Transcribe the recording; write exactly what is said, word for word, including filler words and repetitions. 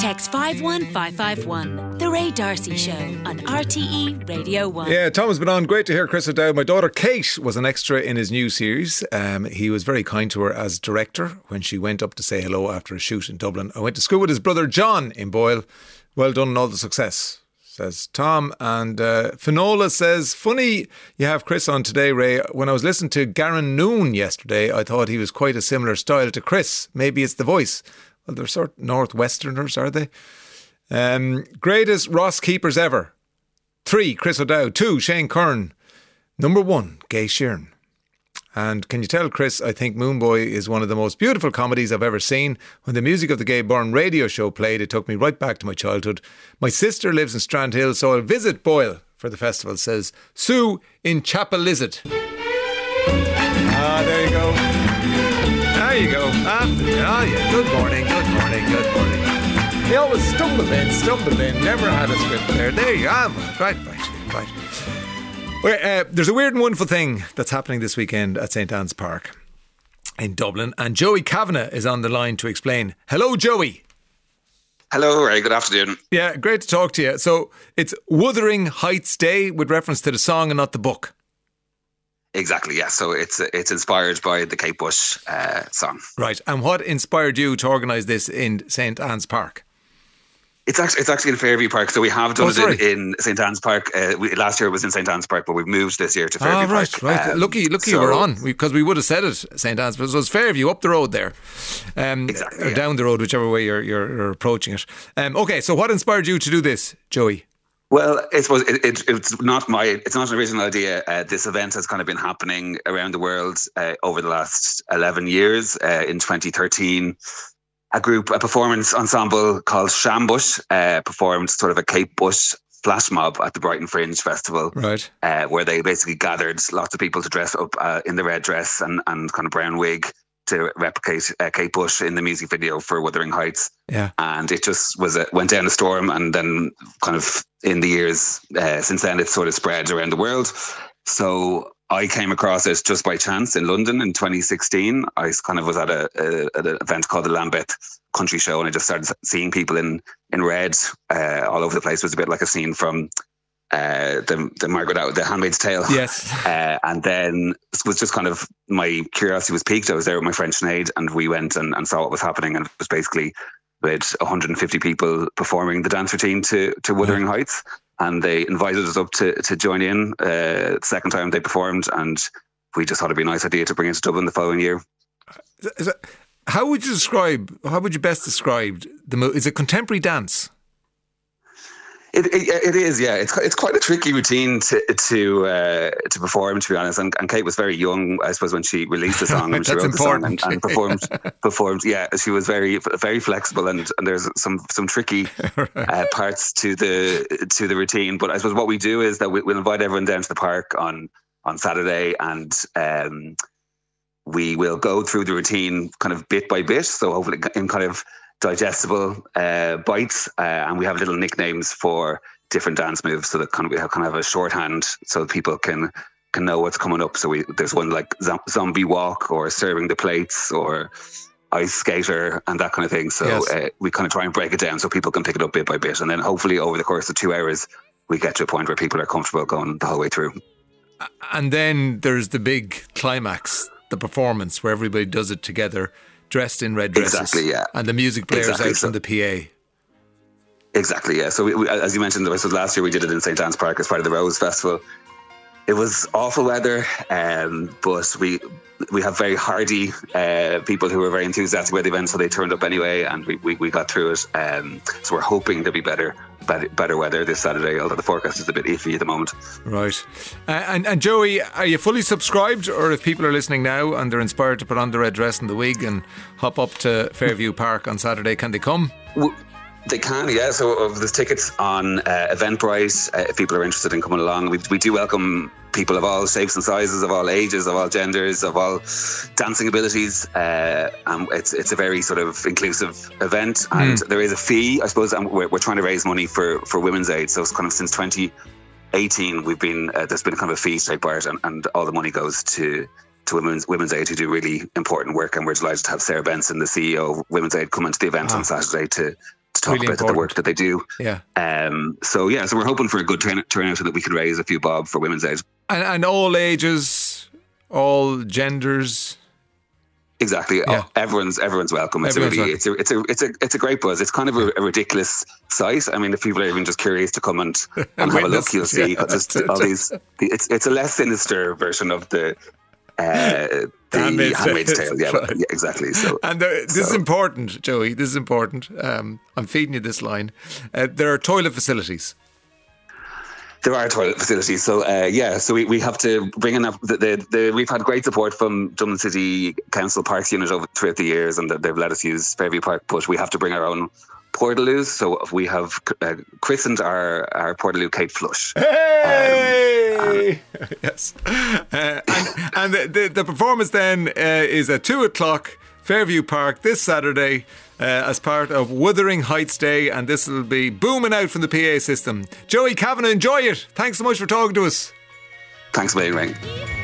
text five one five five one. The Ray D'Arcy Show on R T E Radio one. Yeah, Tom has been on. Great to hear Chris O'Dowd. My daughter Kate was an extra in his new series. Um, he was very kind to her as director when she went up to say hello after a shoot in Dublin. I went to school with his brother John in Boyle. Well done and all the success, says Tom. And uh, Finola says, funny you have Chris on today, Ray. When I was listening to Garen Noon yesterday, I thought he was quite a similar style to Chris. Maybe it's the voice. Well, they're sort of Northwesterners, are they? Um, greatest Ross keepers ever. Three, Chris O'Dowd. Two, Shane Kern. Number one, Gay Sheeran. And can you tell Chris, I think Moonboy is one of the most beautiful comedies I've ever seen. When the music of the Gay Byrne radio show played, it took me right back to my childhood. My sister lives in Strandhill, so I'll visit Boyle for the festival, says Sue in Chapelizod. Ah, there you go. There you go. Ah, oh yeah. Good morning, good morning, good morning. He always stumbled in, stumbled in, never had a script there. There you are. Right, right, right. Well, uh, there's a weird and wonderful thing that's happening this weekend at St Anne's Park in Dublin, and Joey Kavanagh is on the line to explain. Hello, Joey. Hello, Ray. Good afternoon. Yeah, great to talk to you. So it's Wuthering Heights Day with reference to the song and not the book. Exactly, yeah. So it's it's inspired by the Kate Bush uh, song. Right. And what inspired you to organise this in St Anne's Park? It's actually it's actually in Fairview Park. So we have done oh, it in, in St Anne's Park. Uh, we, last year it was in St Anne's Park, but we've moved this year to Fairview oh, right, Park. Right, um, Lucky, lucky so, you were on, because we, we would have said it, St Anne's, but it was Fairview, up the road there. Um, exactly. Or yeah. down the road, whichever way you're, you're, you're approaching it. Um, okay, so what inspired you to do this, Joey? Well, I suppose it, it, it's not my, it's not an original idea. Uh, this event has kind of been happening around the world uh, over the last eleven years. Uh, in twenty thirteen, a group, a performance ensemble called Shambush uh, performed sort of a Kate Bush flash mob at the Brighton Fringe Festival, right? Uh, where they basically gathered lots of people to dress up uh, in the red dress and, and kind of brown wig to replicate uh, Kate Bush in the music video for Wuthering Heights. Yeah, and it just was a, went down a storm, and then kind of in the years uh, since then, it's sort of spread around the world. So I came across it just by chance in London in twenty sixteen. I kind of was at a, a at an event called the Lambeth Country Show, and I just started seeing people in in red uh, all over the place. It was a bit like a scene from uh, the the Margaret Atwood, The Handmaid's Tale. Yes. Uh, and then it was just kind of, my curiosity was piqued. I was there with my friend Sinead, and we went and, and saw what was happening, and it was basically with one hundred fifty people performing the dance routine to to Wuthering yeah. Heights. And they invited us up to, to join in uh, the second time they performed, and we just thought it'd be a nice idea to bring it to Dublin the following year. Is it, how would you describe, how would you best describe the move? Is it contemporary dance? It, it it is, yeah. It's it's quite a tricky routine to to uh, to perform, to be honest. And, and Kate was very young, I suppose, when she released the song and she wrote important. the song and, and performed performed. Yeah, she was very very flexible, and, and there's some some tricky uh, parts to the to the routine. But I suppose what we do is that we, we'll invite everyone down to the park on on Saturday, and um, we will go through the routine kind of bit by bit. So hopefully in kind of digestible uh, bites, uh, and we have little nicknames for different dance moves, so that kind of we have kind of a shorthand so that people can can know what's coming up. So we there's one like zombie walk, or serving the plates, or ice skater, and that kind of thing. So yes. uh, we kind of try and break it down so people can pick it up bit by bit, and then hopefully over the course of two hours we get to a point where people are comfortable going the whole way through. And then there's the big climax, the performance, where everybody does it together, dressed in red dresses. Exactly, yeah. And the music players exactly. out so, from the P A. Exactly, yeah. So we, we, as you mentioned, last year we did it in St Anne's Park as part of the Rose Festival. It was awful weather, um, but we we have very hardy uh, people who were very enthusiastic about the event, so they turned up anyway, and we, we, we got through it. Um, so we're hoping there'll be better, better better weather this Saturday, although the forecast is a bit iffy at the moment. Right. Uh, and, and Joey, are you fully subscribed, or if people are listening now and they're inspired to put on the red dress and the wig and hop up to Fairview Park on Saturday, can they come? Well, they can, yeah. So uh, there's tickets on uh, Eventbrite uh, if people are interested in coming along. We, we do welcome people of all shapes and sizes, of all ages, of all genders, of all dancing abilities. Uh, and it's it's a very sort of inclusive event. And mm. there is a fee, I suppose, and we're, we're trying to raise money for, for Women's Aid. So it's kind of since twenty eighteen, we've been uh, there's been kind of a fee straight by it, and, and all the money goes to to Women's Women's Aid, who do really important work. And we're delighted to have Sarah Benson, the C E O of Women's Aid, come into the event wow. on Saturday to to talk really about important. the work that they do. Yeah. Um, so yeah, so we're hoping for a good turn- turnout so that we can raise a few bob for Women's Aid. And, and all ages, all genders. Exactly. Yeah. Oh, everyone's everyone's welcome. It's Everyone's a really, welcome. it's a it's a it's a it's a great buzz. It's kind of a, a ridiculous site. I mean, if people are even just curious to come and, and have a look, you'll see yeah, just all these. It's it's a less sinister version of the uh, the Handmaid's Handmaid's Tale. Tale. Yeah, Right. yeah, exactly. So And there, this so. is important, Joey. This is important. Um, I'm feeding you this line. Uh, there are toilet facilities. There are toilet facilities, so uh, yeah. So we, we have to bring in a, the, the, the we've had great support from Dublin City Council Parks Unit over throughout the years, and they've let us use Fairview Park. But we have to bring our own portaloos. So we have uh, christened our our portaloo Kate Flush. Hey! Um, yes, uh, and and the, the the performance then uh, is at two o'clock, Fairview Park this Saturday. Uh, as part of Wuthering Heights Day, and this will be booming out from the P A system. Joey Kavanagh, enjoy it. Thanks so much for talking to us. Thanks, Wayne Ring.